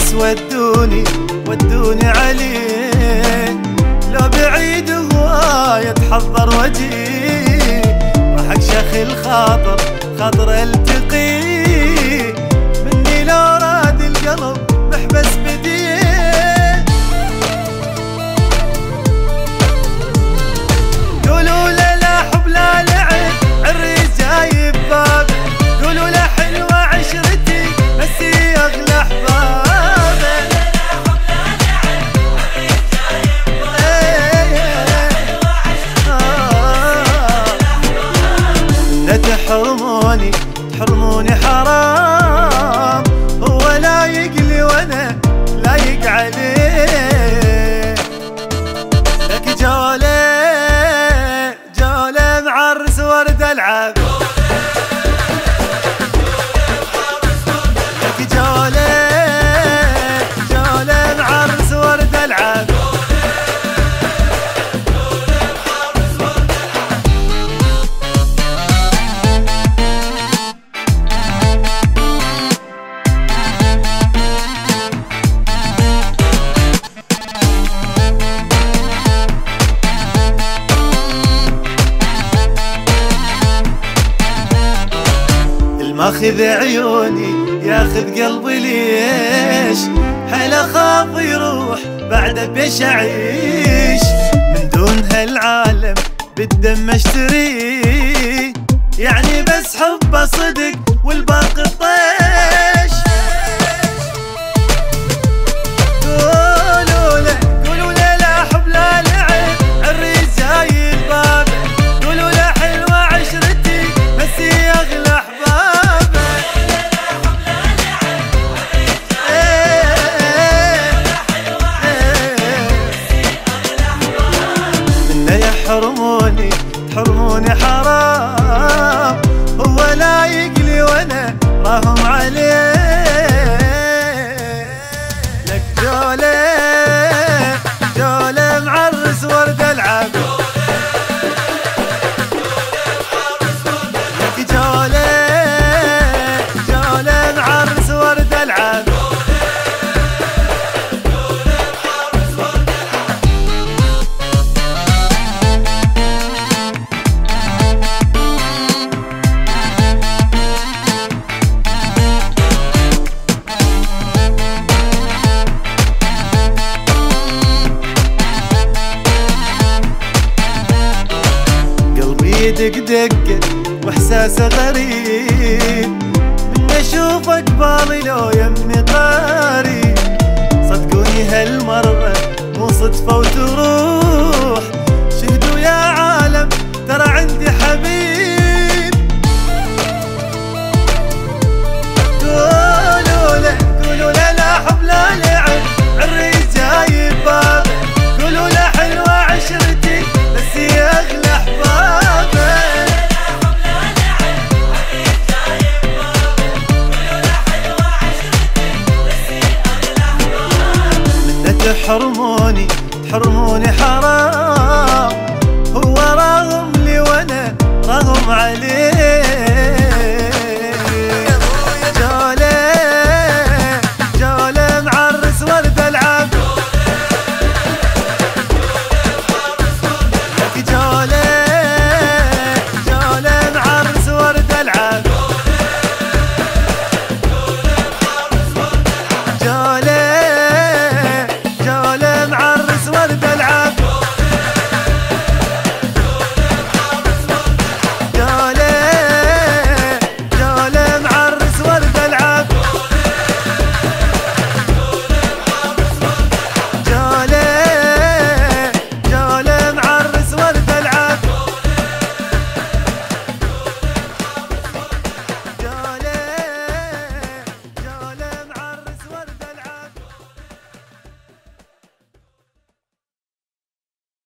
بس ودوني عليه، لو بعيد هواي اتحضر وجيه، راح اكشخ الخاطر خاطر التقيه، مني لو راد القلب محبس بديه. قولوا له لا حب لا لعب عريس جاي ببابه، قولوا له حلوه عشرتي بس هي اغلى احبابه. تحرموني حرام، هو لايق لي وانا لايق عليه. لك جولة معرس ورد العب، لك جولة معرس ورد العب. ماخذ عيوني ياخذ قلبي ليش، حيل اخاف يروح بعده بيش اعيش، من دون هالعالم بالدم اشتريه، يعني بس حبه صدق والباقي طيش. قولوا له لا حب لا لعب عريس جاي الباب، قولوا له حلوه عشرتي بس هي اغلى احباب. تحرموني حرام، هو لايق لي وانا راهم عليه. لك جولة معرس ورد العب، لك جولة معرس ورد العب. دق واحساسه غريب، من اشوفك بالي لو يمي قريب. صدقوني هالمرة مو صدفة وتروح، شهدوا يا عالم ترى عندي حبيب.